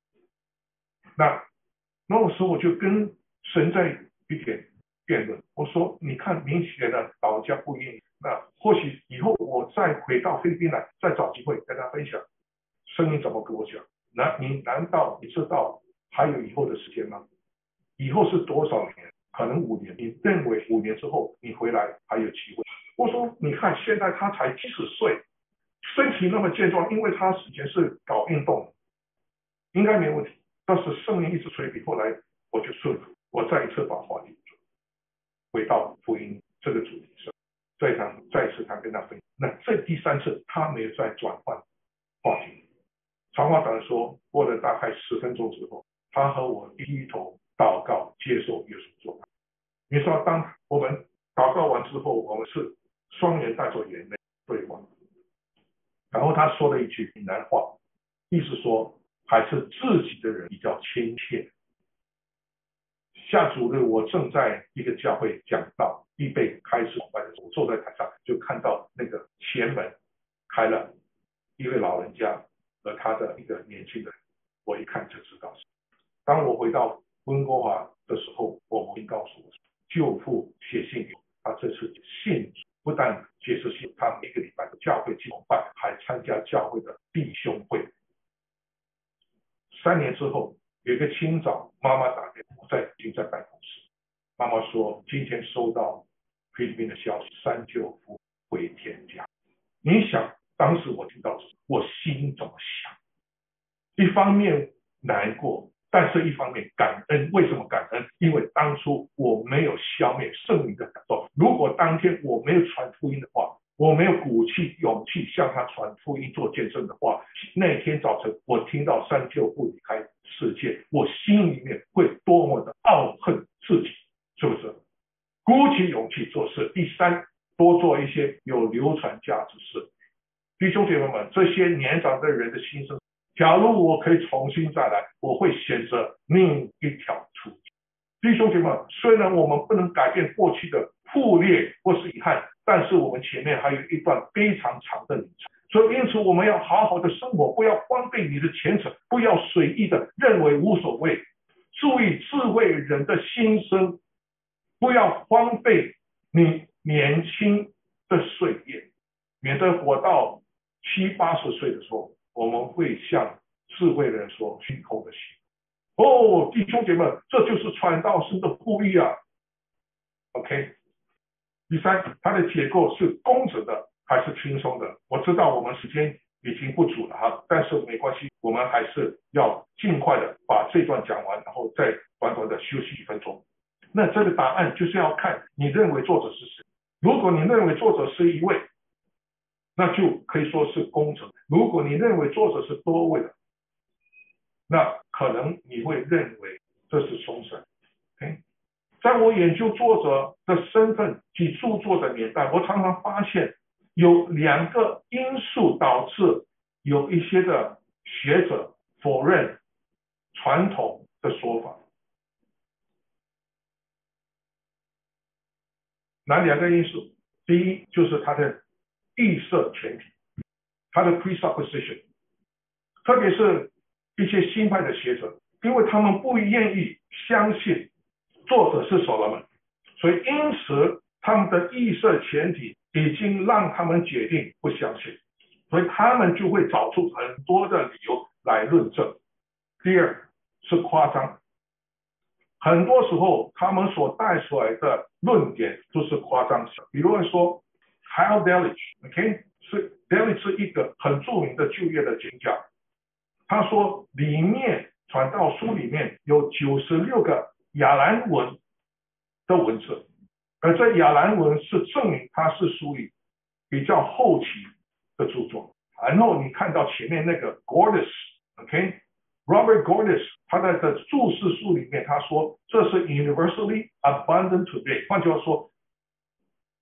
那个时候我就跟神在一点辩论，我说，你看明显的老人家不愿意，那或许以后我再回到菲律宾来，再找机会跟他分享。圣灵怎么跟我讲？难道你知道还有以后的时间吗？以后是多少年？可能5年。你认为5年之后你回来还有机会？我说，你看现在他才70岁，身体那么健壮，因为他以前是搞运动，应该没问题。但是圣灵一直催逼，后来我就顺服，我再一次把话题回到福音这个主题上，再一次他跟他分享。那这第3次他没有再转换话题。长话短说，过了大概10分钟之后，他和我低头祷告，接受耶稣做。你说，当我们祷告完之后，我们是双眼带着眼泪对望。然后他说了一句闽南话，意思说还是自己的人比较亲切。下主日我正在一个教会讲道，预备开始崇拜的时候，我坐在台上就看到那个前门开了，一位老人家和他的一个年轻人，我一看就知道。当我回到温哥华的时候，我母亲告诉我，舅父写信给我，他这次信不但解释信，他每个礼拜的教会崇拜，还参加教会的弟兄会。3年之后，有一个清早，妈妈打电话，已经在办公室。妈妈说，今天收到菲律宾的消息，3舅父回天家。你想，当时我听到，我心怎么想？一方面难过，但是一方面感恩。为什么感恩？因为当初我没有消灭圣灵的感动。如果当天我没有传福音的话，我没有鼓气勇气向他传福音做见证的话，那天早晨我听到3舅父离开世界，我心里面会多么的懊恨自己，是不是？鼓起勇气做事。第3，多做一些有流传价值事。弟兄姐妹们，这些年长的人的心声，假如我可以重新再来，我会选择另一条途径。弟兄姐妹，虽然我们不能改变过去的破裂或是遗憾，但是我们前面还有一段非常长的旅程。所以因此我们要好好的生活，不要荒废你的前程，不要随意的认为无所谓。注意智慧人的心声，不要荒废你年轻的岁月，免得活到70、80岁的时候，我们会向智慧人说虚空的心。哦，弟兄姐妹，这就是传道生的呼吁啊。OK， 第3，它的结构是工整的还是轻松的？我知道我们时间已经不足了哈，但是没关系，我们还是要尽快的把这段讲完，然后再短短的休息1分钟。那这个答案就是要看你认为作者是谁。如果你认为作者是一位，那就可以说是工整；如果你认为作者是多位的，那可能你会认为这是松散。Okay？ 在我研究作者的身份及著作的年代，我常常发现有2个因素导致有一些的学者否认传统的说法。哪2个因素？第一就是他的预设前提，他的 presupposition， 特别是一些新派的学者，因为他们不愿意相信作者是所罗门，所以因此他们的预设前提已经让他们决定不相信，所以他们就会找出很多的理由来论证。第2是夸张，很多时候他们所带出来的论点都是夸张，比如说 Hal Delitzsch， Delitzsch 是一个很著名的就业的演讲，他说里面传道书里面有96个亚兰文的文字，而这亚兰文是证明它是属于比较后期的著作。然后你看到前面那个 Gordis，Robert Gordis， 他在的注释书里面他说这是 universally abundant today， 换句话说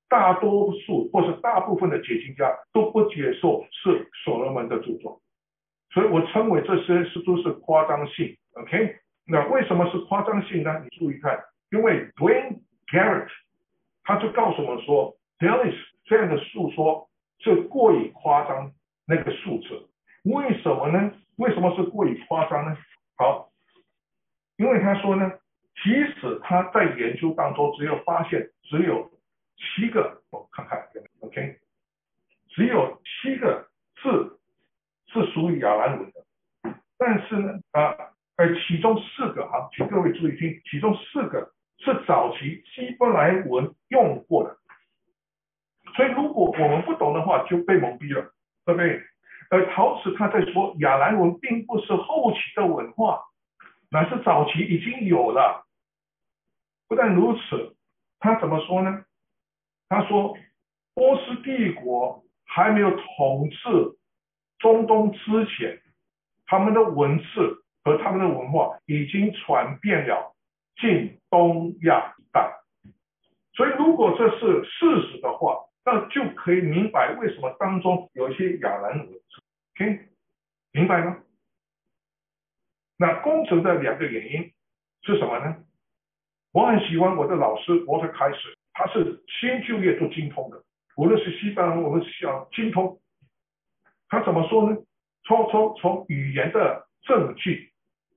大多数或是大部分的解经家都不接受是所罗门的著作，所以我称为这些都是夸张性。OK， 那为什么是夸张性呢？你注意看，因为 Dwayne Garrett 他就告诉我们说 Dallas 这样的述说是过于夸张那个数字。为什么呢？为什么是过于夸张呢？好，因为他说呢，即使他在研究当中发现只有7个，我看看 ，OK， 只有7个字是属于亚兰文的，但是呢，其中4个，好，请各位注意听，其中4个是早期希伯来文用过的，所以如果我们不懂的话，就被蒙蔽了，对不对？陶瓷他在说亚兰文并不是后期的文化，乃是早期已经有了。不但如此，他怎么说呢？他说波斯帝国还没有统治中东之前，他们的文字和他们的文化已经传遍了近东亚一带。所以如果这是事实的话，那就可以明白为什么当中有一些亚兰文字。OK， 明白吗？那工程的2个原因是什么呢？我很喜欢我的老师Walter Kaiser，他是新旧约都精通的，无论是西方我们想精通。他怎么说呢？从语言的证据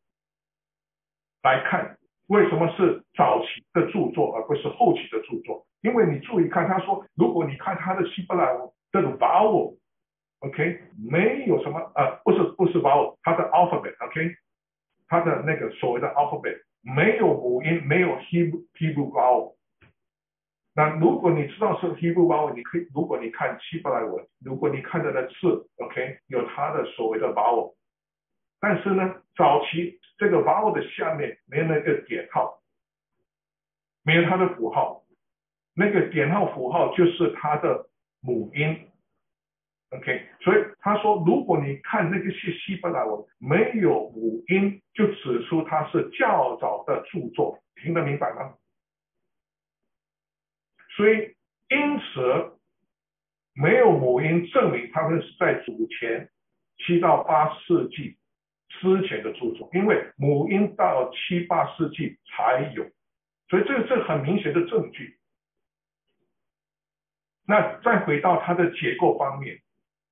来看，为什么是早期的著作而不是后期的著作？因为你注意看，他说，如果你看他的希伯来文这种 vowel，OK， 没有什么不是 vowel， 他的 alphabet，OK， 他的那个所谓的 alphabet 没有母音，没有 Hebrew vowel。那如果你知道是 Hebrew vowel， 你可以，如果你看希伯来文，如果你看到的字 ，OK， 有它的所谓的 vowel， 但是呢，早期这个 vowel 的下面没有那个点号，没有它的符号，那个点号符号就是它的母音。OK， 所以他说，如果你看那个是希伯来文没有母音，就指出它是较早的著作，听得明白吗？所以因此没有母音证明他们是在主前7到8世纪之前的著作，因为母音到7、8世纪才有，所以这很明显的证据。那再回到它的结构方面，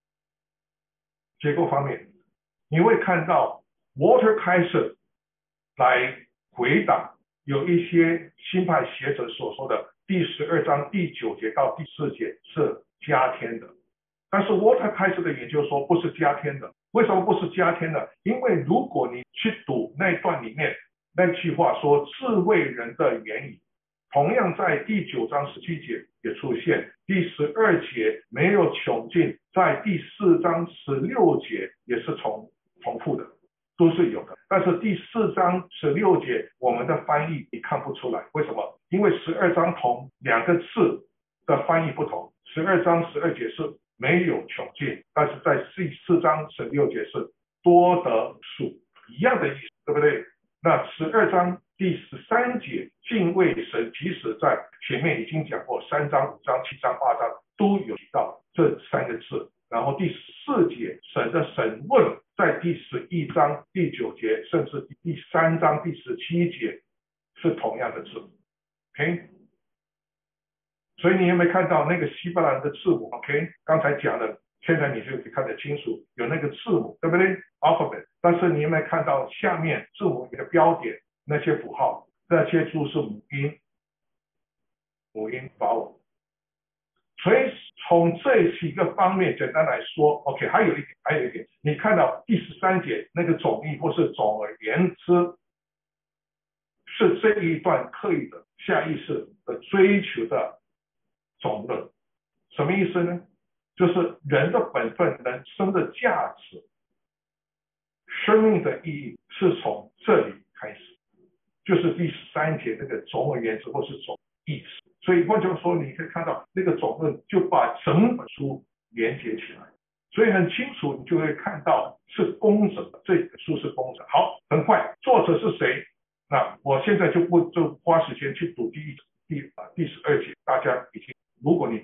你会看到 Walter Kaiser 来回答有一些新派学者所说的第12章第9节到第4节是加添的，但是 Walter Kaiser 的研究说不是加添的。为什么不是加添的？因为如果你去读那段里面那句话说智慧人的言语，同样在第9章17节也出现，第12节没有穷尽，在第4章16节也是重复的，都是有的。但是第4章16节我们的翻译你看不出来，为什么？因为12章同2个字的翻译不同，12章12节是没有穷尽，但是在第4章16节是多得数，一样的意思，对不对？那12章第13节敬畏神，即使在前面已经讲过3章、5章、7章、8章都有提到这3个字，然后第4节神的审问在第11章第9节，甚至第3章第17节是同样的字 ，OK？ 所以你有没有看到那个希伯来的字母 ？OK， 刚才讲的，现在你就可以看得清楚，有那个字母，对不对 ？alphabet。但是你有没有看到下面字母的标点那些符号，那些都是母音 vowel。所以从这几个方面，简单来说 ，OK， 还有一点，你看到第13节那个总义或是总而言之，是这一段刻意的下意识的追求的总论。什么意思呢？就是人的本分、人生的价值、生命的意义是从这里开始，就是第13节那个总而言之或是总意思。所以换句话说，你可以看到那个总论就把整本书连接起来，所以很清楚，你就会看到是工整的，这本书是工整。好，很快，作者是谁？那我现在就花时间去读第12节，大家已经，如果你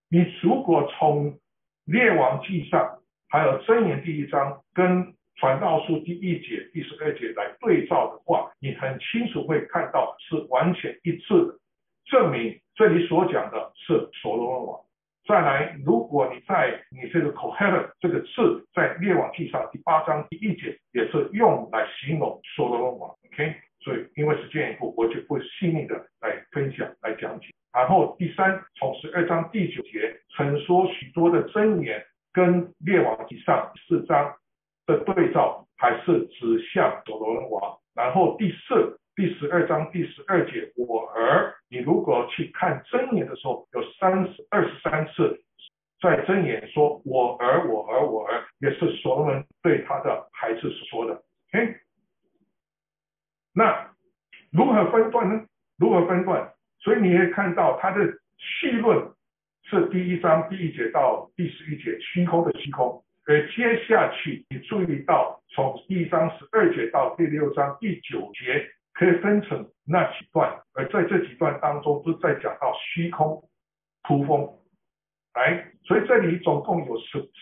你如果从列王记上还有箴言第1章跟传道书第1节、第12节来对照的话，你很清楚会看到是完全一致的，证明这里所讲的是所罗门王。再来，如果你这个 Kohelet 这个字在列王记上第8章第1节也是用来形容所罗门王 ，OK？ 所以因为时间缘故，我就不细腻的来分享来讲解。然后第3，从12章第9节曾说许多的箴言跟列王记上4章的对照，还是指向所罗门王。然后第4，第12章第12节，我儿，你如果去看箴言的时候，有23次在箴言说我儿，我儿，我儿，也是所罗门对他的孩子所说的。OK， 那如何分段呢？如何分段？所以你也看到他的绪论是第1章第1节到第11节，虚空的虚空。而接下去你注意到，从第1章12节到第6章第9节，可以分成那几段，而在这几段当中都在讲到虚空突风。所以这里总共有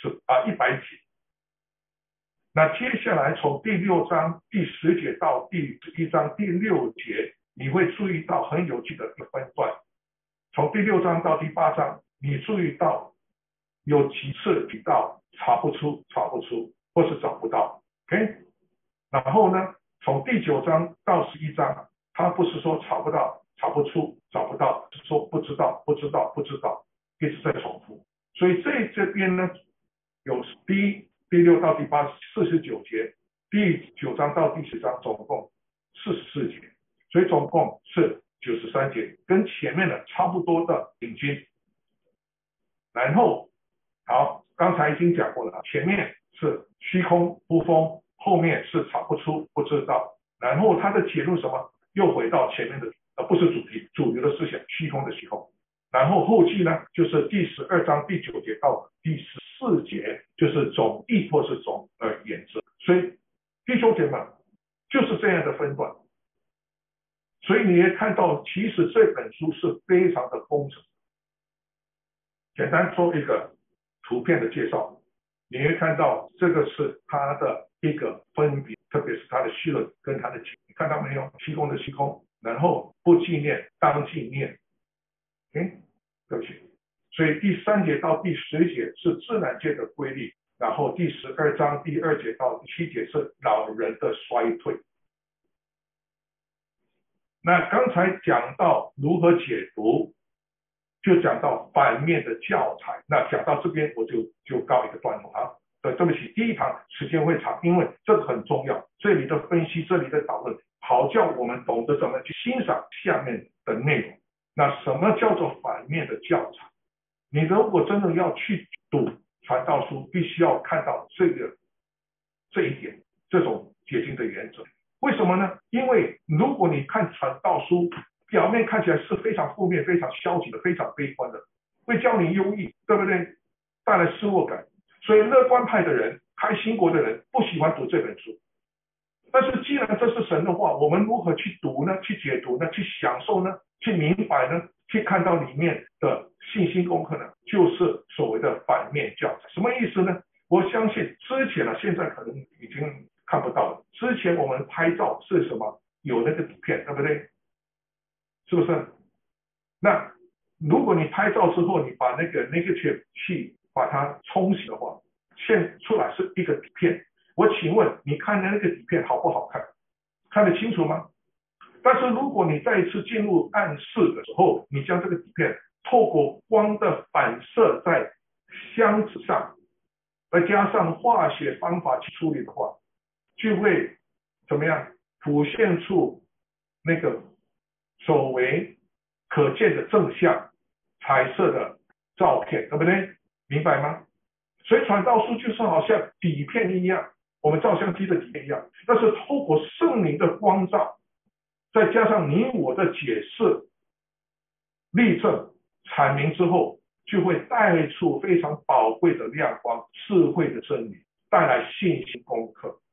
100节。那接下来从第6章第10节到第11章第6节，你会注意到很有趣的一个分段。从第6章到第8章，你注意到有几次提到查不出，或是找不到。OK， 然后呢，从第9章到11章，他不是说查不到、查不出、找不到，是说不知道、一直在重复。所以这边呢，有第6到第8 49节，第9章到第10章总共44节，所以总共是93节，跟前面的差不多的平均。然后好，刚才已经讲过了，前面是虚空不风，后面是查不出、不知道。然后他的结论什么？又回到前面的，不是主题，主流的思想，虚空的虚空。然后后记呢，就是第12章第9节到第14节，就是总义或是总原则。所以弟兄姐妹就是这样的分段。所以你也看到，其实这本书是非常的工整。简单做一个图片的介绍，你会看到这个是它的一个分别，特别是它的绪论跟它的解，你看到没有？虚空的虚空，然后不纪念当纪念。对不起。所以第3节到第10节是自然界的规律，然后第12章第2节到第7节是老人的衰退。那刚才讲到如何解读，就讲到反面的教材。那讲到这边我就告一个段落啊。对不起，第一堂时间会长，因为这个很重要，这里的分析，这里的讨论，好叫我们懂得怎么去欣赏下面的内容。那什么叫做反面的教材？你如果真的要去读传道书，必须要看到这一点，这种解经的原则。为什么呢？因为如果你看传道书，表面看起来是非常负面、非常消极的、非常悲观的，会教你忧郁，对不对？带来失落感。所以乐观派的人、开心国的人不喜欢读这本书。但是既然这是神的话，我们如何去读呢？去解读呢？去享受呢？去明白呢？去看到里面的信心功课呢？就是所谓的反面教材。什么意思呢？我相信之前现在可能已经看不到了。之前我们拍照是什么？有那个底片，对不对？是不是？那如果你拍照之后，你把那个 negative 去把它冲洗的话，现出来是一个底片。我请问你看的那个底片好不好看？看得清楚吗？但是如果你再一次进入暗室的时候，你将这个底片透过光的反射在箱子上，再加上化学方法去处理的话，就会怎么样？浮现出那个所谓可见的正向彩色的照片，对不对？明白吗？所以传道书就是好像底片一样，我们照相机的底片一样，但是透过圣灵的光照，再加上你我的解释、例证、阐明之后，就会带出非常宝贵的亮光、智慧的真理，带来信心功课。